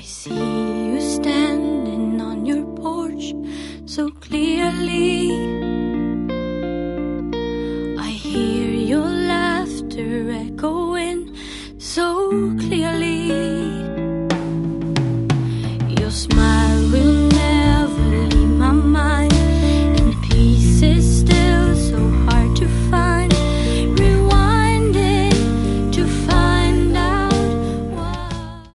I see you standing on your porch so clearly. I hear your laughter echoing so clearly.